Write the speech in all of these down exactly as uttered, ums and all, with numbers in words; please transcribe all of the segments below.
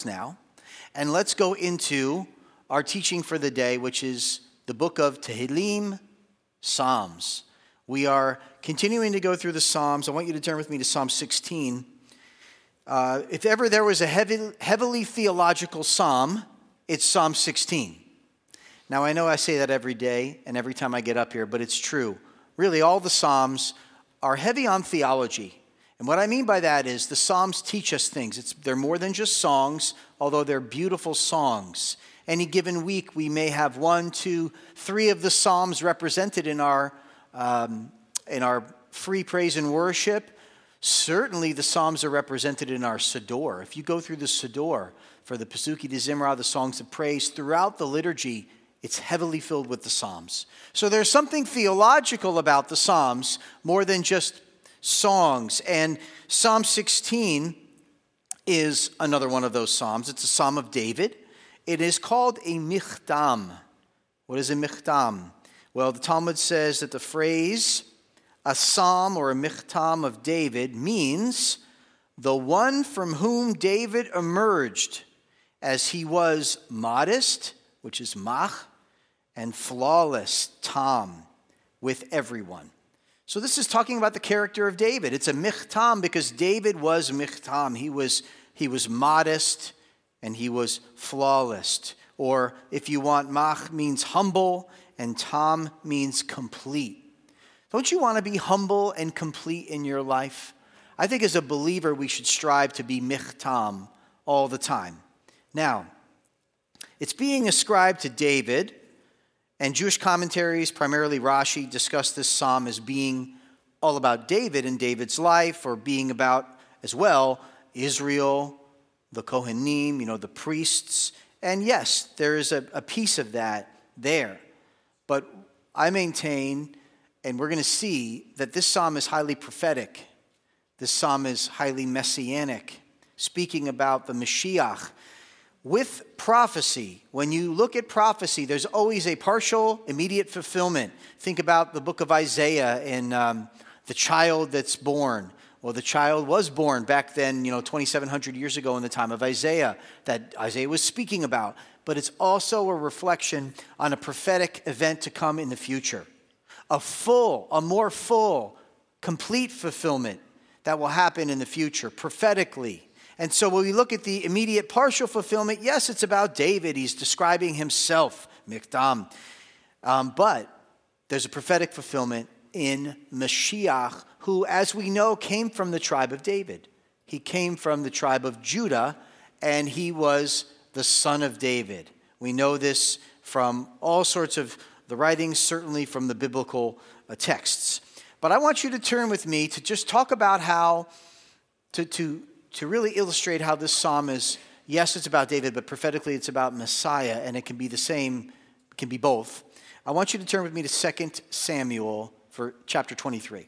now, and let's go into our teaching for the day, which is the book of Tehillim, Psalms. We are continuing to go through the Psalms. I want you to turn with me to Psalm sixteen. Uh, if ever there was a heavy, heavily theological psalm, it's Psalm sixteen. Now, I know I say that every day and every time I get up here, but it's true. Really, all the Psalms are heavy on theology. And what I mean by that is the Psalms teach us things. It's, they're more than just songs, although they're beautiful songs. Any given week, we may have one, two, three of the Psalms represented in our um, in our free praise and worship. Certainly, the Psalms are represented in our Siddur. If you go through the Siddur for the Pesuki de Zimra, the songs of praise, throughout the liturgy, it's heavily filled with the Psalms. So there's something theological about the Psalms more than just songs. And Psalm sixteen is another one of those Psalms. It's a Psalm of David. It is called a michtam. What is a michtam? Well, the Talmud says that the phrase, a psalm or a michtam of David, means the one from whom David emerged as he was modest, which is mach, and flawless, tam, with everyone. So this is talking about the character of David. It's a michtam because David was michtam. He was, he was modest and he was flawless. Or if you want, mach means humble and tam means complete. Don't you want to be humble and complete in your life? I think as a believer we should strive to be michtam all the time. Now, it's being ascribed to David. And Jewish commentaries, primarily Rashi, discuss this psalm as being all about David and David's life, or being about, as well, Israel, the Kohanim, you know, the priests. And yes, there is a, a piece of that there. But I maintain, and we're going to see, that this psalm is highly prophetic. This psalm is highly messianic, speaking about the Mashiach. With prophecy, when you look at prophecy, there's always a partial, immediate fulfillment. Think about the book of Isaiah and um, the child that's born. Well, the child was born back then, you know, twenty-seven hundred years ago in the time of Isaiah, that Isaiah was speaking about. But it's also a reflection on a prophetic event to come in the future. A full, a more full, complete fulfillment that will happen in the future, prophetically. And so when we look at the immediate partial fulfillment, yes, it's about David. He's describing himself, Mikdam. Um, but there's a prophetic fulfillment in Mashiach, who, as we know, came from the tribe of David. He came from the tribe of Judah, and he was the son of David. We know this from all sorts of the writings, certainly from the biblical uh, texts. But I want you to turn with me to just talk about how to... to to really illustrate how this psalm is, yes, it's about David, but prophetically it's about Messiah, and it can be the same, it can be both. I want you to turn with me to Second Samuel for chapter twenty-three.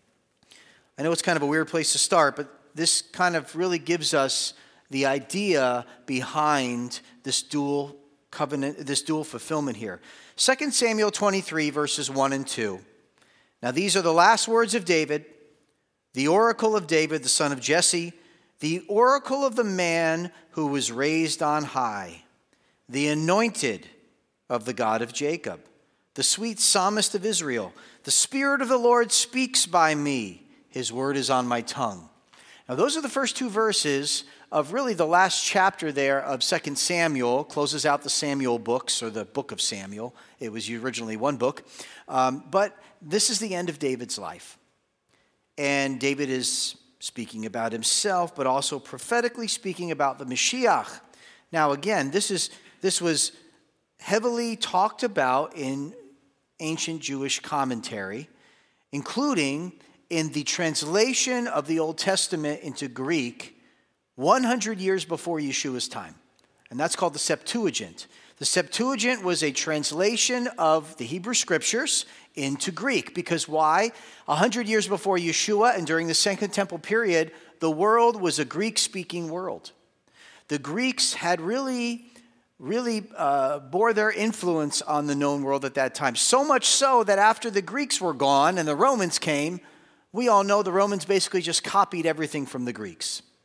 I know it's kind of a weird place to start, but this kind of really gives us the idea behind this dual covenant, this dual fulfillment here. Second Samuel twenty-three, verses one and two. Now these are the last words of David, the oracle of David, the son of Jesse, the oracle of the man who was raised on high, the anointed of the God of Jacob, the sweet psalmist of Israel. The Spirit of the Lord speaks by me. His word is on my tongue. Now, those are the first two verses of really the last chapter there of Second Samuel, closes out the Samuel books, or the book of Samuel. It was originally one book. Um, but this is the end of David's life. And David is speaking about himself, but also prophetically speaking about the Mashiach. Now, again, this is this was heavily talked about in ancient Jewish commentary, including in the translation of the Old Testament into Greek one hundred years before Yeshua's time. And that's called the Septuagint. The Septuagint was a translation of the Hebrew Scriptures into Greek. Because why? A hundred years before Yeshua and during the Second Temple period, the world was a Greek-speaking world. The Greeks had really, really uh, bore their influence on the known world at that time. So much so that after the Greeks were gone and the Romans came, we all know the Romans basically just copied everything from the Greeks.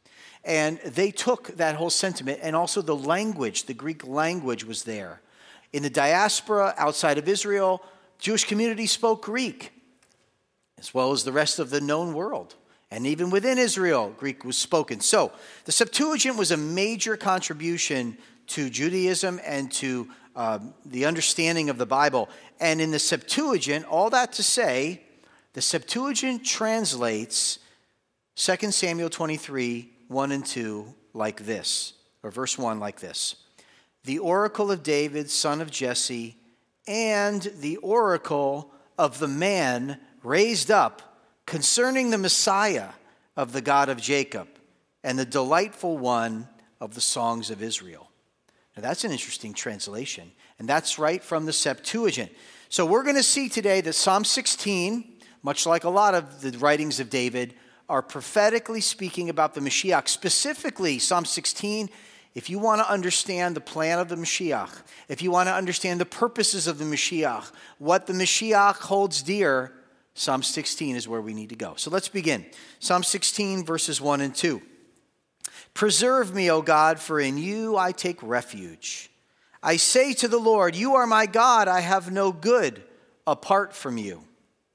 And they took that whole sentiment, and also the language, the Greek language was there. In the diaspora outside of Israel, Jewish community spoke Greek, as well as the rest of the known world. And even within Israel, Greek was spoken. So the Septuagint was a major contribution to Judaism and to um, the understanding of the Bible. And in the Septuagint, all that to say, the Septuagint translates Second Samuel twenty-three, one and two like this, or verse one like this. The oracle of David, son of Jesse, and the oracle of the man raised up concerning the Messiah of the God of Jacob and the delightful one of the songs of Israel. Now that's an interesting translation, and that's right from the Septuagint. So we're going to see today that Psalm sixteen, much like a lot of the writings of David, are prophetically speaking about the Mashiach. Specifically, Psalm sixteen, if you want to understand the plan of the Mashiach, if you want to understand the purposes of the Mashiach, what the Mashiach holds dear, Psalm sixteen is where we need to go. So let's begin. Psalm sixteen, verses one and two. Preserve me, O God, for in you I take refuge. I say to the Lord, you are my God, I have no good apart from you.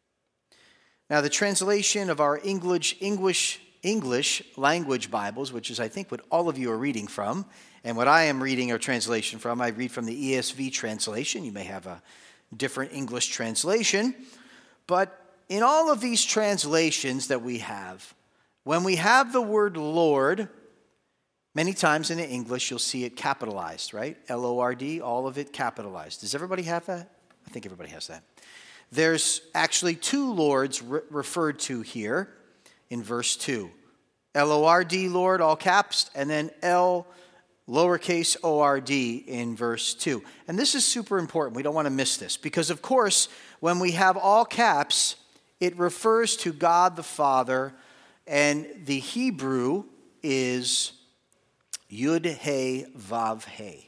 Now, the translation of our English, English, English language Bibles, which is, I think, what all of you are reading from, and what I am reading a translation from, I read from the E S V translation. You may have a different English translation. But in all of these translations that we have, when we have the word Lord, many times in the English you'll see it capitalized, right? L O R D, all of it capitalized. Does everybody have that? I think everybody has that. There's actually two Lords re- referred to here in verse two. L O R D, Lord, all caps, and then L, lowercase O R D in verse two. And this is super important. We don't want to miss this because, of course, when we have all caps, it refers to God the Father, and the Hebrew is Yud He Vav He.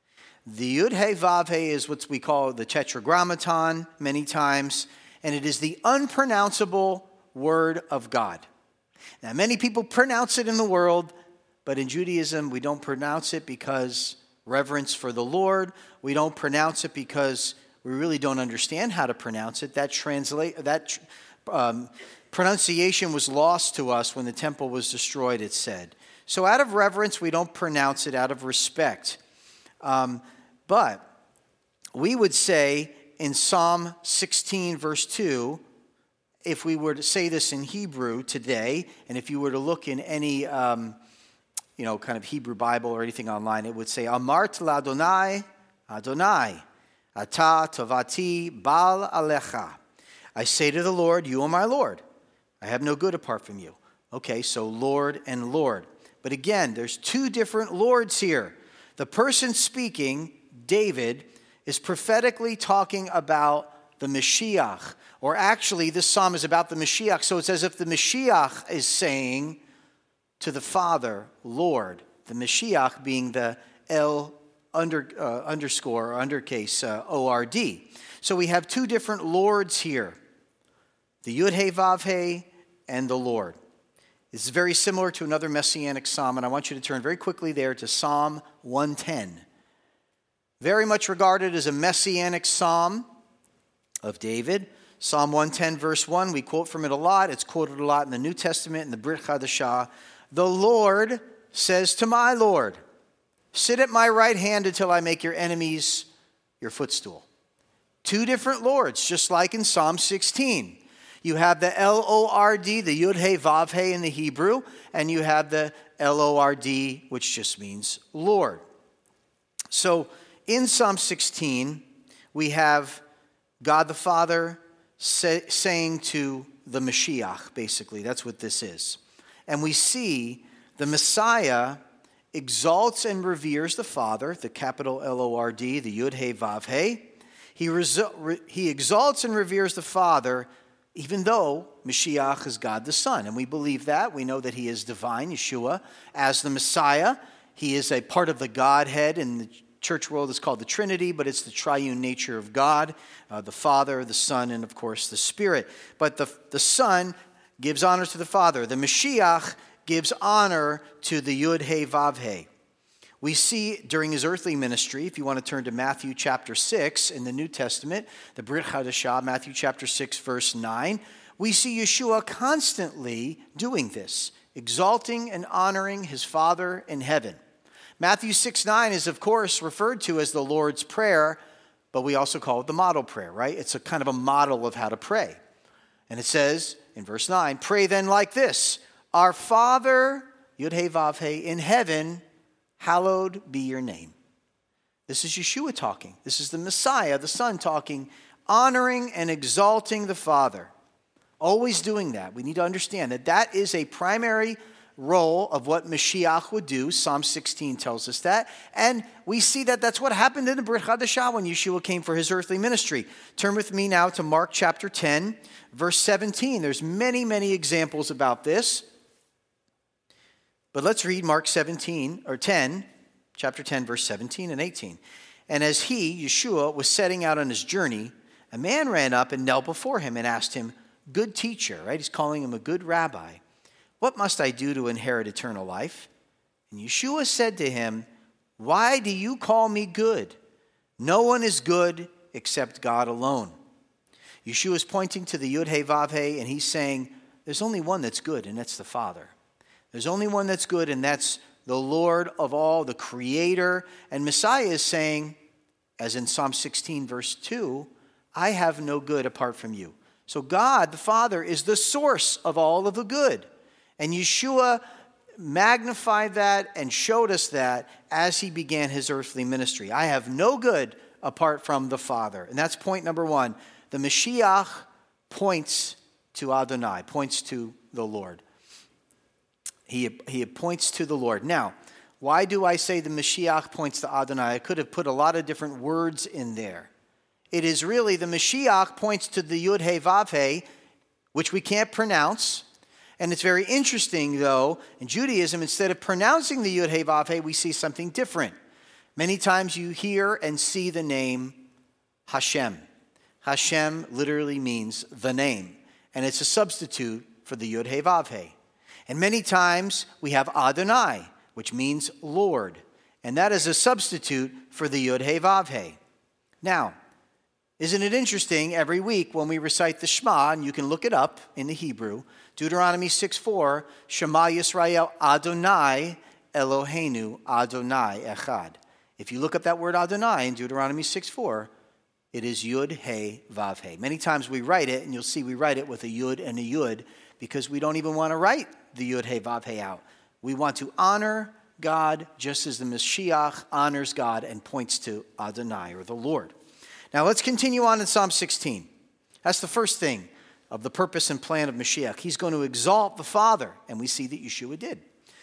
The Yud He Vav He is what we call the Tetragrammaton many times, and it is the unpronounceable word of God. Now, many people pronounce it in the world, but in Judaism, we don't pronounce it because reverence for the Lord. We don't pronounce it because we really don't understand how to pronounce it. That translate that um, pronunciation was lost to us when the temple was destroyed, it said. So out of reverence, we don't pronounce it, out of respect. Um, but we would say in Psalm sixteen, verse two, if we were to say this in Hebrew today, and if you were to look in any, um, you know, kind of Hebrew Bible or anything online, it would say, Amart l'Adonai, Adonai, Ata tovati bal alecha. I say to the Lord, you are my Lord. I have no good apart from you. Okay, so Lord and Lord. But again, there's two different Lords here. The person speaking, David, is prophetically talking about the Mashiach. Or actually, this psalm is about the Mashiach. So it's as if the Mashiach is saying to the Father, Lord. The Mashiach being the L under, uh, underscore or undercase uh, O R D. So we have two different Lords here. The Yud He Vav He and the Lord. This is very similar to another messianic psalm, and I want you to turn very quickly there to Psalm one ten. Very much regarded as a messianic psalm of David. Psalm one ten, verse one, we quote from it a lot. It's quoted a lot in the New Testament, in the Brit Chadashah. The Lord says to my Lord, sit at my right hand until I make your enemies your footstool. Two different Lords, just like in Psalm sixteen. You have the L O R D, the Yud He Vav He in the Hebrew, and you have the L O R D, which just means Lord. So in Psalm sixteen, we have God the Father say, saying to the Mashiach, basically. That's what this is. And we see the Messiah exalts and reveres the Father, the capital L O R D, the Yud He Vav He. He, resu- he exalts and reveres the Father, even though Mashiach is God the Son. And we believe that. We know that he is divine, Yeshua, as the Messiah. He is a part of the Godhead. In the church world, it's called the Trinity, but it's the triune nature of God, uh, the Father, the Son, and of course the Spirit. But the, the Son gives honor to the Father. The Mashiach gives honor to the Yud He Vav He. We see during his earthly ministry, if you want to turn to Matthew chapter six in the New Testament, the Brit Hadashah, Matthew chapter six, verse nine, we see Yeshua constantly doing this, exalting and honoring his Father in heaven. Matthew six nine is, of course, referred to as the Lord's Prayer, but we also call it the model prayer, right? It's a kind of a model of how to pray. And it says in verse nine, pray then like this, Our Father, Yud He Vav He, in heaven, hallowed be your name. This is Yeshua talking. This is the Messiah, the Son, talking, honoring and exalting the Father. Always doing that. We need to understand that that is a primary role of what Mashiach would do. Psalm sixteen tells us that. And we see that that's what happened in the Brit Hadashah when Yeshua came for his earthly ministry. Turn with me now to Mark chapter ten, verse seventeen. There's many, many examples about this. But let's read Mark seventeen, or ten, chapter ten, verse seventeen and eighteen. And as he, Yeshua, was setting out on his journey, a man ran up and knelt before him and asked him, Good teacher, right? He's calling him a good rabbi. What must I do to inherit eternal life? And Yeshua said to him, Why do you call me good? No one is good except God alone. Yeshua is pointing to the Yud He Vav He, and he's saying, there's only one that's good, and that's the Father. There's only one that's good, and that's the Lord of all, the Creator. And Messiah is saying, as in Psalm sixteen, verse two, I have no good apart from you. So God, the Father, is the source of all of the good. And Yeshua magnified that and showed us that as he began his earthly ministry. I have no good apart from the Father. And that's point number one. The Mashiach points to Adonai, points to the Lord. He, he points to the Lord. Now, why do I say the Mashiach points to Adonai? I could have put a lot of different words in there. It is really the Mashiach points to the Yud He Vav He, which we can't pronounce. And it's very interesting, though, in Judaism, instead of pronouncing the Yud He Vav He, we see something different. Many times you hear and see the name Hashem. Hashem literally means the name, and it's a substitute for the Yud He Vav He. And many times we have Adonai, which means Lord, and that is a substitute for the Yud He Vav He. Now, isn't it interesting, every week when we recite the Shema, and you can look it up in the Hebrew, Deuteronomy six four, Shema Yisrael Adonai Eloheinu Adonai Echad. If you look up that word Adonai in Deuteronomy six four, it is Yud He Vav He. Many times we write it, and you'll see we write it with a Yud and a Yud, because we don't even want to write the Yud He Vav He out. We want to honor God just as the Mashiach honors God and points to Adonai, or the Lord. Now let's continue on in Psalm sixteen. That's the first thing of the purpose and plan of Mashiach. He's going to exalt the Father, and we see that Yeshua did.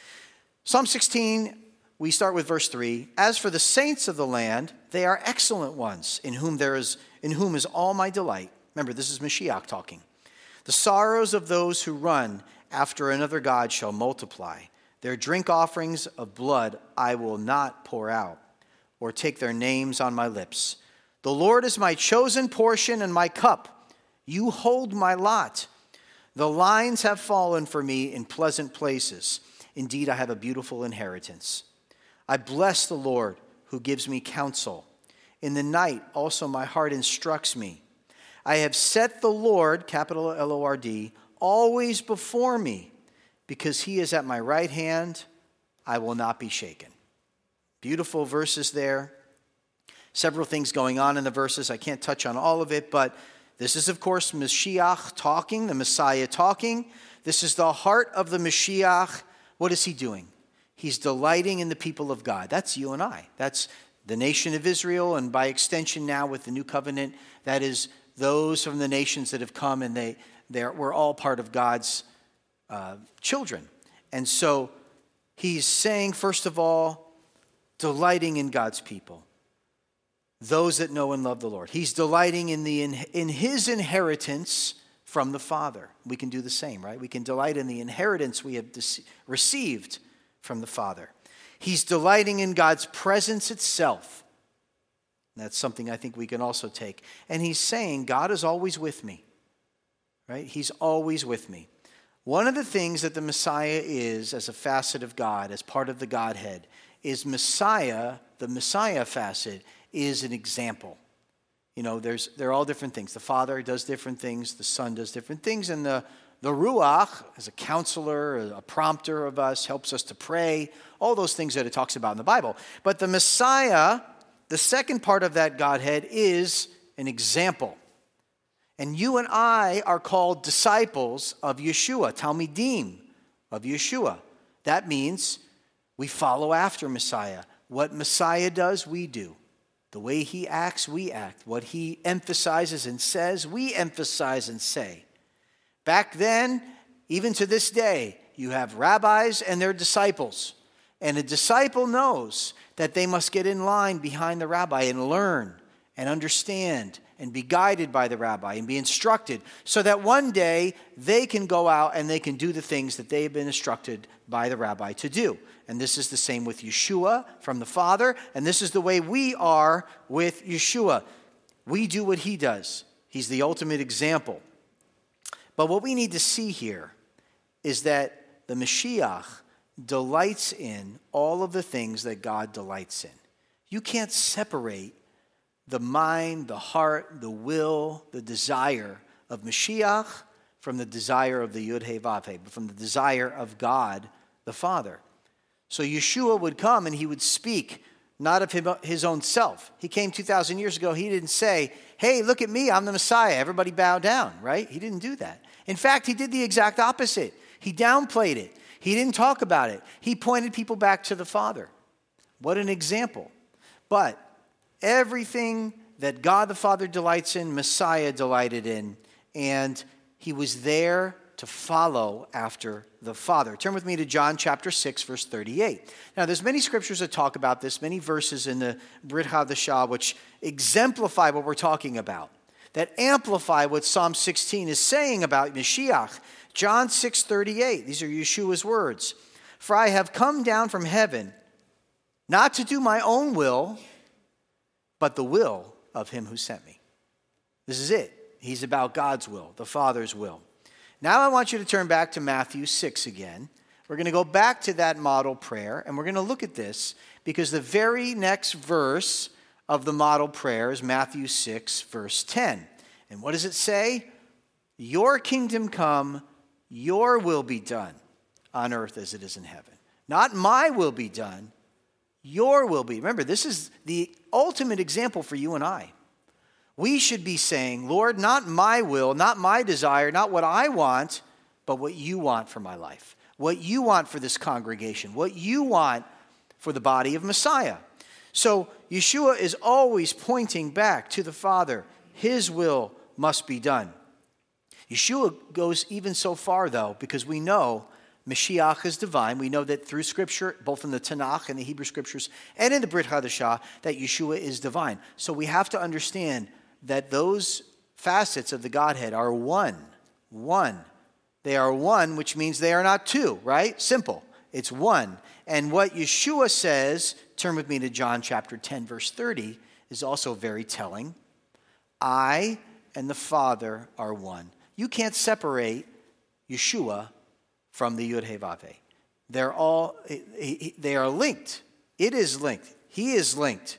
Psalm sixteen, we start with verse three. As for the saints of the land, they are excellent ones, in whom there is in whom is all my delight. Remember, this is Mashiach talking. The sorrows of those who run after another God shall multiply. Their drink offerings of blood I will not pour out, or take their names on my lips. The Lord is my chosen portion and my cup. You hold my lot. The lines have fallen for me in pleasant places. Indeed, I have a beautiful inheritance. I bless the Lord who gives me counsel. In the night also my heart instructs me. I have set the Lord, capital L O R D, always before me. Because he is at my right hand, I will not be shaken. Beautiful verses there. Several things going on in the verses. I can't touch on all of it, but this is, of course, Mashiach talking, the Messiah talking. This is the heart of the Mashiach. What is he doing? He's delighting in the people of God. That's you and I. That's the nation of Israel, and by extension now with the new covenant, that is those from the nations that have come, and they they're, we're all part of God's uh, children. And so he's saying, first of all, delighting in God's people. Those that know and love the Lord. He's delighting in the in his inheritance from the Father. We can do the same, right? We can delight in the inheritance we have received from the Father. He's delighting in God's presence itself. That's something I think we can also take. And he's saying, God is always with me, right? He's always with me. One of the things that the Messiah is as a facet of God, as part of the Godhead, is Messiah, the Messiah facet, is an example. You know, there's they're all different things. The Father does different things, the Son does different things, and the, the Ruach, as a counselor, a prompter of us, helps us to pray, all those things that it talks about in the Bible. But the Messiah, the second part of that Godhead, is an example. And you and I are called disciples of Yeshua, Talmidim of Yeshua. That means we follow after Messiah. What Messiah does, we do. The way he acts, we act. What he emphasizes and says, we emphasize and say. Back then, even to this day, you have rabbis and their disciples. And a disciple knows that they must get in line behind the rabbi and learn and understand and be guided by the rabbi and be instructed so that one day they can go out and they can do the things that they have been instructed by the rabbi to do. And this is the same with Yeshua from the Father, and this is the way we are with Yeshua. We do what he does. He's the ultimate example. But what we need to see here is that the Mashiach delights in all of the things that God delights in. You can't separate the mind, the heart, the will, the desire of Mashiach from the desire of the Yud He Vav He, from the desire of God the Father. So Yeshua would come and he would speak not of him, his own self. He came two thousand years ago. He didn't say, hey, look at me, I'm the Messiah. Everybody bow down, right? He didn't do that. In fact, he did the exact opposite. He downplayed it. He didn't talk about it. He pointed people back to the Father. What an example. But everything that God the Father delights in, Messiah delighted in, and he was there to follow after the Father. Turn with me to John chapter six, verse thirty-eight. Now, there's many scriptures that talk about this, many verses in the Brit Hadashah which exemplify what we're talking about, that amplify what Psalm sixteen is saying about Mashiach. John six thirty-eight, these are Yeshua's words. For I have come down from heaven, not to do my own will, but the will of him who sent me. This is it. He's about God's will, the Father's will. Now I want you to turn back to Matthew six again. We're going to go back to that model prayer, and we're going to look at this because the very next verse of the model prayer is Matthew six, verse ten. And what does it say? Your kingdom come, your will be done on earth as it is in heaven. Not my will be done, your will be. Remember, this is the ultimate example for you and I. We should be saying, Lord, not my will, not my desire, not what I want, but what you want for my life, what you want for this congregation, what you want for the body of Messiah. So Yeshua is always pointing back to the Father. His will must be done. Yeshua goes even so far, though, because we know Mashiach is divine. We know that through Scripture, both in the Tanakh and the Hebrew Scriptures and in the Brit Hadashah, that Yeshua is divine. So we have to understand that those facets of the Godhead are one. One. They are one, which means they are not two, right? Simple. It's one. And what Yeshua says, turn with me to John chapter ten, verse thirty, is also very telling. I and the Father are one. You can't separate Yeshua from the Yud He Vav He. They're all, they are linked. It is linked. He is linked.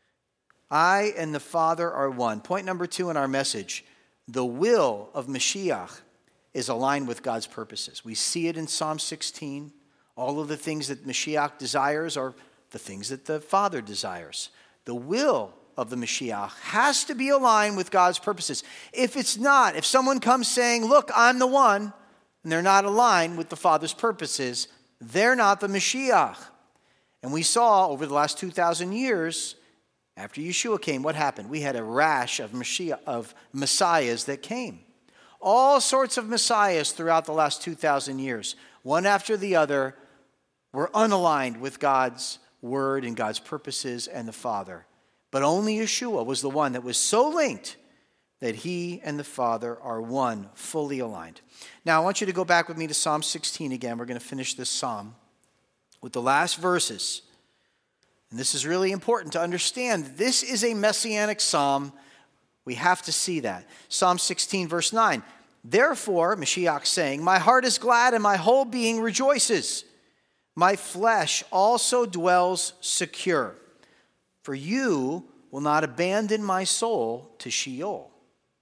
I and the Father are one. Point number two in our message, the will of Mashiach is aligned with God's purposes. We see it in Psalm sixteen. All of the things that Mashiach desires are the things that the Father desires. The will of the Mashiach has to be aligned with God's purposes. If it's not, if someone comes saying, look, I'm the one, and they're not aligned with the Father's purposes, they're not the Mashiach. And we saw over the last two thousand years, after Yeshua came, what happened? We had a rash of Mashiach, of messiahs that came. All sorts of messiahs throughout the last two thousand years, one after the other, were unaligned with God's word and God's purposes and the Father. But only Yeshua was the one that was so linked that he and the Father are one, fully aligned. Now, I want you to go back with me to Psalm sixteen again. We're going to finish this psalm with the last verses. And this is really important to understand. This is a messianic psalm. We have to see that. Psalm sixteen, verse nine. Therefore, Mashiach saying, my heart is glad and my whole being rejoices. My flesh also dwells secure. For you will not abandon my soul to Sheol,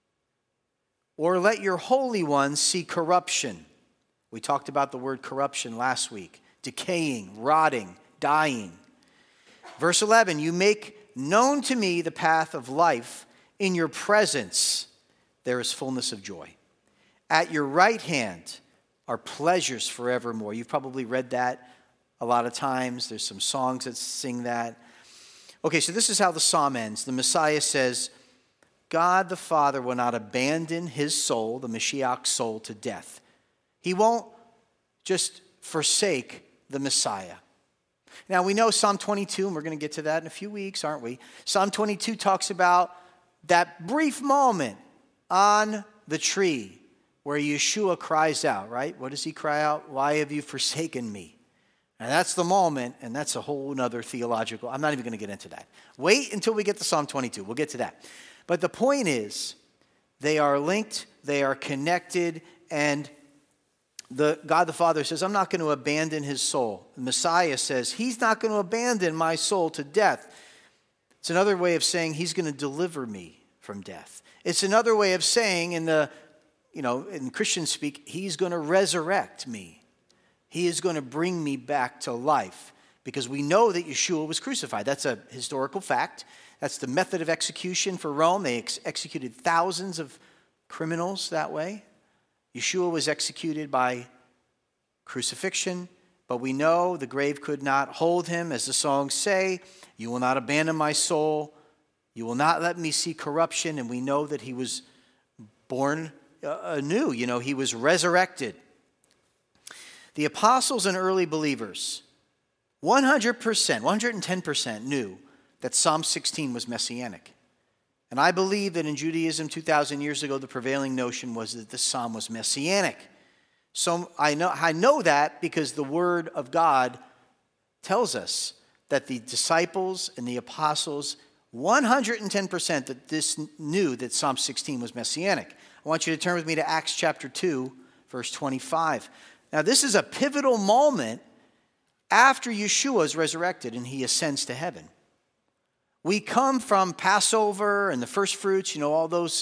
or let your Holy One see corruption. We talked about the word corruption last week. Decaying, rotting, dying. Verse eleven, you make known to me the path of life. In your presence there is fullness of joy. At your right hand are pleasures forevermore. You've probably read that a lot of times. There's some songs that sing that. Okay, so this is how the psalm ends. The Messiah says, God the Father will not abandon his soul, the Mashiach's soul, to death. He won't just forsake the Messiah. Now, we know Psalm twenty-two, and we're going to get to that in a few weeks, aren't we? Psalm twenty-two talks about that brief moment on the tree where Yeshua cries out, right? What does he cry out? Why have you forsaken me? And that's the moment, and that's a whole other theological. I'm not even going to get into that. Wait until we get to Psalm twenty-two. We'll get to that. But the point is, they are linked, they are connected, and the God the Father says, I'm not going to abandon his soul. The Messiah says, he's not going to abandon my soul to death. It's another way of saying he's going to deliver me from death. It's another way of saying in the, you know, in Christian speak, he's going to resurrect me. He is going to bring me back to life, because we know that Yeshua was crucified. That's a historical fact. That's the method of execution for Rome. They ex- executed thousands of criminals that way. Yeshua was executed by crucifixion, but we know the grave could not hold him. As the songs say, you will not abandon my soul. You will not let me see corruption. And we know that he was born anew. You know, he was resurrected. The apostles and early believers, one hundred percent, one hundred ten percent knew that Psalm sixteen was messianic. And I believe that in Judaism two thousand years ago, the prevailing notion was that this psalm was messianic. So I know, I know that because the word of God tells us that the disciples and the apostles, one hundred ten percent that this knew that Psalm sixteen was messianic. I want you to turn with me to Acts chapter two, verse twenty-five. Now this is a pivotal moment after Yeshua is resurrected and he ascends to heaven. We come from Passover and the first fruits, you know, all those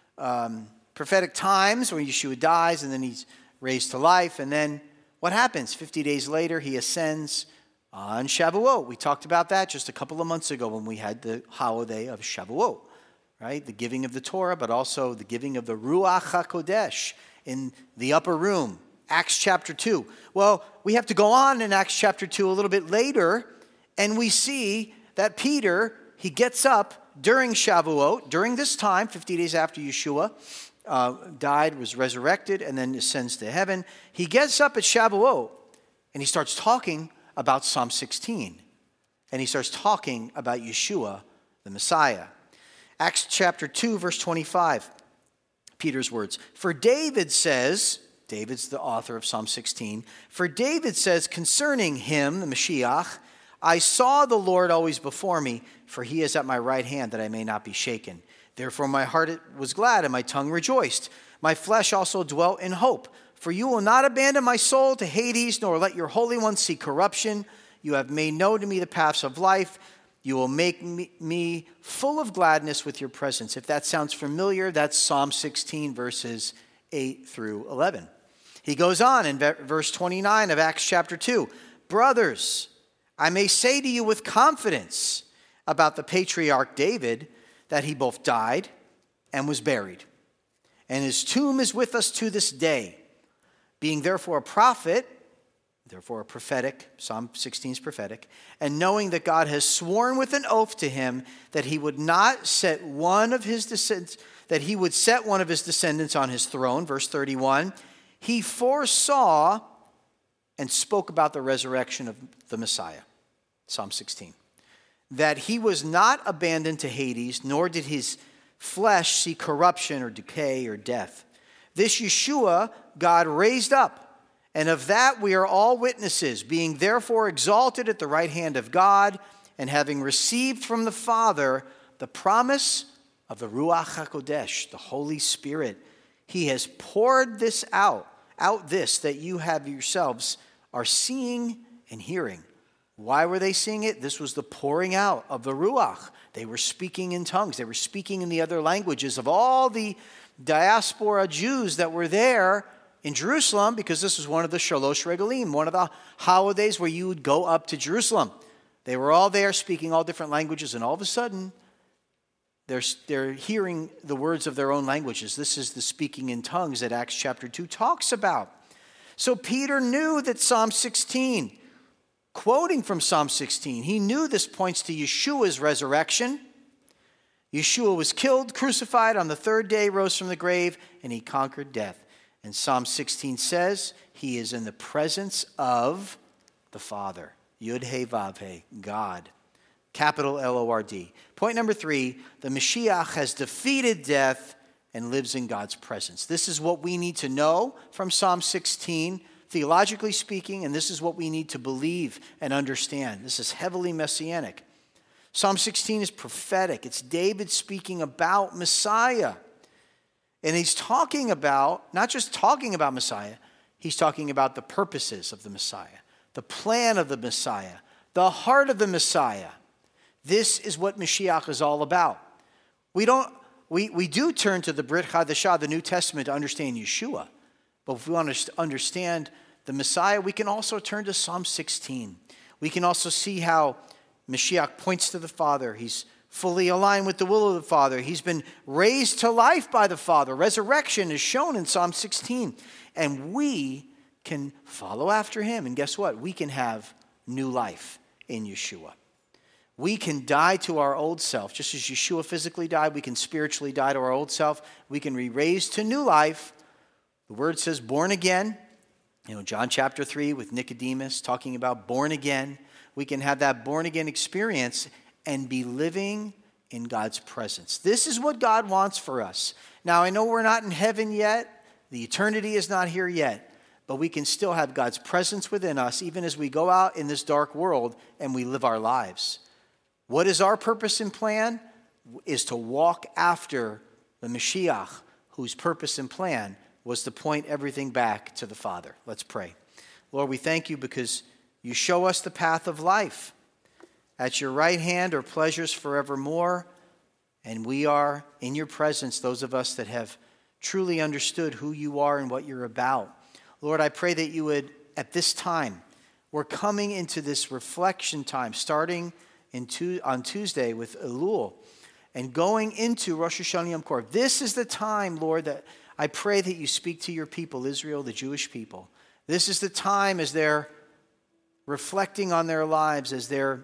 um, prophetic times where Yeshua dies and then he's raised to life. And then what happens? fifty days later, he ascends on Shavuot. We talked about that just a couple of months ago when we had the holiday of Shavuot, right? The giving of the Torah, but also the giving of the Ruach HaKodesh in the upper room. Acts chapter two. Well, we have to go on in Acts chapter two a little bit later, and we see that Peter, he gets up during Shavuot, during this time, fifty days after Yeshua uh, died, was resurrected, and then ascends to heaven. He gets up at Shavuot, and he starts talking about Psalm sixteen. And he starts talking about Yeshua, the Messiah. Acts chapter two, verse twenty-five, Peter's words. For David says, David's the author of Psalm sixteen, for David says concerning him, the Mashiach, I saw the Lord always before me, for he is at my right hand that I may not be shaken. Therefore my heart was glad and my tongue rejoiced. My flesh also dwelt in hope. For you will not abandon my soul to Hades, nor let your Holy One see corruption. You have made known to me the paths of life. You will make me, me full of gladness with your presence. If that sounds familiar, that's Psalm sixteen, verses eight through eleven. He goes on in verse twenty-nine of Acts chapter two. Brothers, I may say to you with confidence about the patriarch David that he both died and was buried. And his tomb is with us to this day. Being therefore a prophet, therefore a prophetic, Psalm sixteen is prophetic, and knowing that God has sworn with an oath to him that he would not set one of his descendants, that he would set one of his descendants on his throne, verse thirty-one, he foresaw and spoke about the resurrection of the Messiah, Psalm sixteen. That he was not abandoned to Hades, nor did his flesh see corruption or decay or death. This Yeshua God raised up, and of that we are all witnesses, being therefore exalted at the right hand of God, and having received from the Father the promise of the Ruach HaKodesh, the Holy Spirit. He has poured this out, out this that you have yourselves are seeing and hearing. Why were they seeing it? This was the pouring out of the Ruach. They were speaking in tongues. They were speaking in the other languages of all the diaspora Jews that were there in Jerusalem, because this was one of the Shalosh Regalim, one of the holidays where you would go up to Jerusalem. They were all there speaking all different languages, and all of a sudden, they're, they're hearing the words of their own languages. This is the speaking in tongues that Acts chapter two talks about. So Peter knew that Psalm sixteen, quoting from Psalm sixteen, he knew this points to Yeshua's resurrection. Yeshua was killed, crucified, on the third day, rose from the grave, and he conquered death. And Psalm sixteen says he is in the presence of the Father. Yud-He Vav-He, God. Capital L O R D. Point number three, the Mashiach has defeated death and lives in God's presence. This is what we need to know from Psalm sixteen, theologically speaking, and this is what we need to believe and understand. This is heavily messianic. Psalm sixteen is prophetic. It's David speaking about Messiah. And he's talking about, not just talking about Messiah, he's talking about the purposes of the Messiah, the plan of the Messiah, the heart of the Messiah. This is what Mashiach is all about. We don't, we, we do turn to the Brit Chadashah, the New Testament, to understand Yeshua. But if we want to understand the Messiah, we can also turn to Psalm sixteen. We can also see how Mashiach points to the Father. He's fully aligned with the will of the Father. He's been raised to life by the Father. Resurrection is shown in Psalm sixteen. And we can follow after him. And guess what? We can have new life in Yeshua. We can die to our old self. Just as Yeshua physically died, we can spiritually die to our old self. We can be raised to new life. The word says born again. You know, John chapter three with Nicodemus talking about born again. We can have that born again experience and be living in God's presence. This is what God wants for us. Now, I know we're not in heaven yet. The eternity is not here yet. But we can still have God's presence within us even as we go out in this dark world and we live our lives. What is our purpose and plan? Is to walk after the Mashiach, whose purpose and plan was to point everything back to the Father. Let's pray. Lord, we thank you because you show us the path of life. At your right hand are pleasures forevermore, and we are in your presence, those of us that have truly understood who you are and what you're about. Lord, I pray that you would, at this time, we're coming into this reflection time, starting in tu- on Tuesday with Elul, and going into Rosh Hashanah Yom Kippur. This is the time, Lord, that I pray that you speak to your people, Israel, the Jewish people. This is the time as they're reflecting on their lives, as they're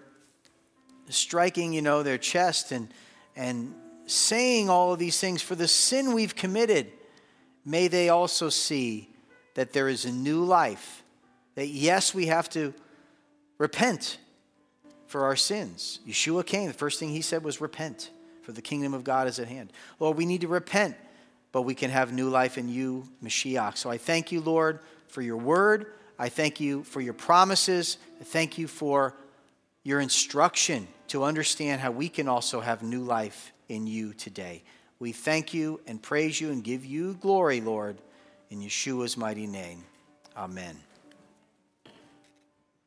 striking, you know, their chest and, and saying all of these things for the sin we've committed. May they also see that there is a new life, that yes, we have to repent for our sins. Yeshua came, the first thing he said was repent, for the kingdom of God is at hand. Lord, we need to repent, but we can have new life in you, Mashiach. So I thank you, Lord, for your word. I thank you for your promises. I thank you for your instruction to understand how we can also have new life in you today. We thank you and praise you and give you glory, Lord, in Yeshua's mighty name. Amen.